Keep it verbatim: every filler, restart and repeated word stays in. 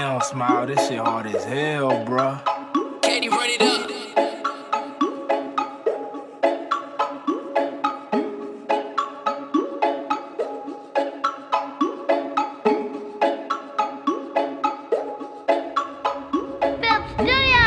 Damn, Smile, this shit hard as hell, bruh. Katie, run it up. Studio.